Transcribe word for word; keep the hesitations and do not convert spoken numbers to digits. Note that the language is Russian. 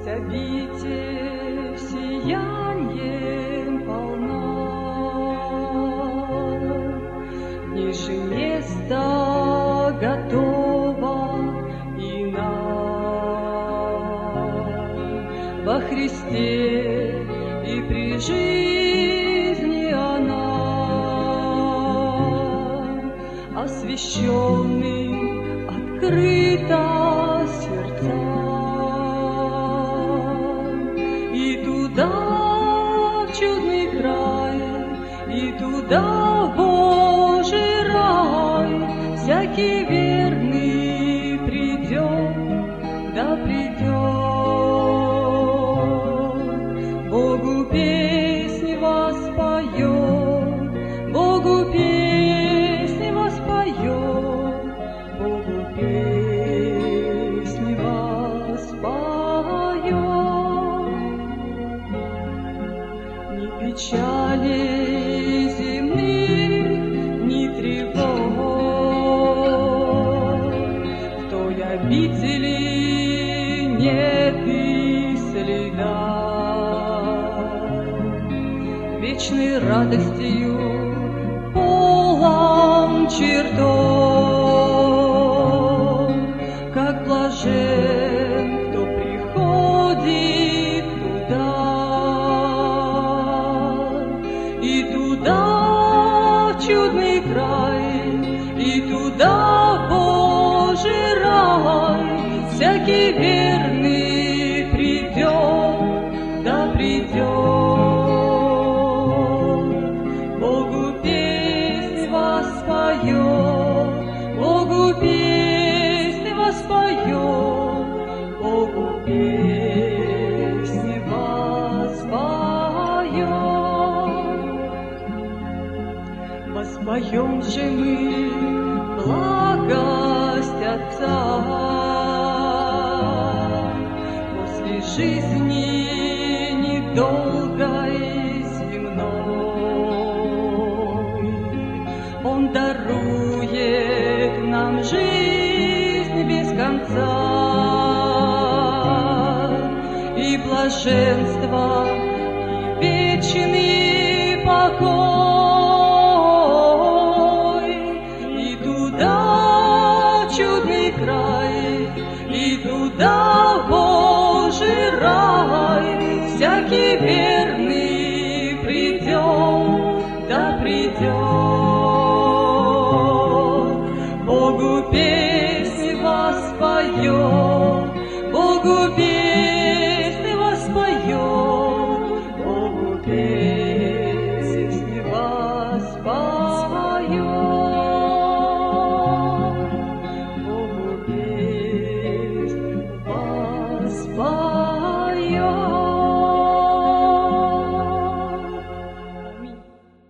обитель сиянием полна, ниже места готова и нам во Христе и при жизни она, освященным открыта сердца. В чудный край, и туда в Божий рай всякий верный придет, да придет. Богу песни воспоет, Богу песни воспоет, Богу песни воспоет. Печали земных, ни тревог, в той обители нет и следа. Вечной радостью полон чертог, как блажен, кто приходит туда. И туда в чудный край, и туда в Божий рай всякий верный придет, да придет. Богу песни воспоет, Богу песни воспоет, Богу песни воспоет. Воспоем же мы благость Отца после жизни недолгой земной. Он дарует нам жизнь без конца и блаженство, и вечный покой. И туда в Божий рай всякий верный придет, да придет. Богу песни воспоет, Богу песни